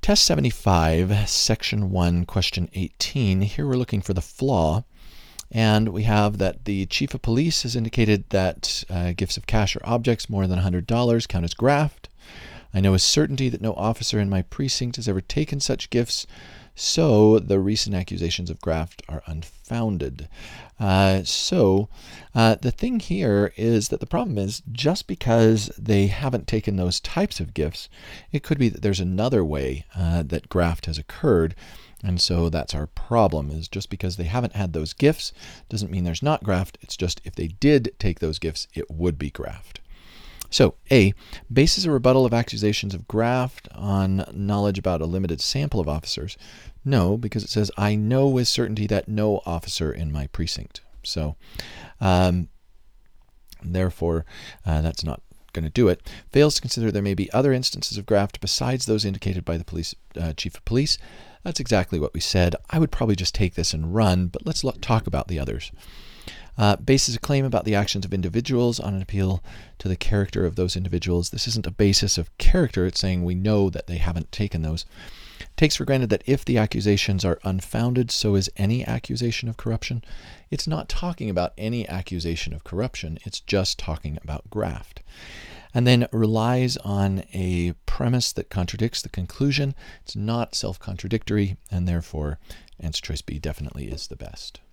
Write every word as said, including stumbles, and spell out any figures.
Test seventy-five, Section one, Question eighteen. Here we're looking for the flaw. And we have that the chief of police has indicated that uh, gifts of cash or objects more than one hundred dollars count as graft. I know with certainty that no officer in my precinct has ever taken such gifts, so the recent accusations of graft are unfounded. Uh, so uh, the thing here is that the problem is just because they haven't taken those types of gifts, it could be that there's another way uh, that graft has occurred. And so that's our problem, is just because they haven't had those gifts doesn't mean there's not graft. It's just if they did take those gifts, it would be graft. So A, bases a rebuttal of accusations of graft on knowledge about a limited sample of officers. No, because it says, I know with certainty that no officer in my precinct. So um, therefore, uh, that's not going to do it. Fails to consider there may be other instances of graft besides those indicated by the police uh, chief of police. That's exactly what we said. I would probably just take this and run, but let's look, talk about the others. Uh, bases a claim about the actions of individuals on an appeal to the character of those individuals. This isn't a basis of character. It's saying we know that they haven't taken those. Takes for granted that if the accusations are unfounded, so is any accusation of corruption. It's not talking about any accusation of corruption. It's just talking about graft. And then relies on a premise that contradicts the conclusion. It's not self-contradictory, and therefore answer choice B definitely is the best.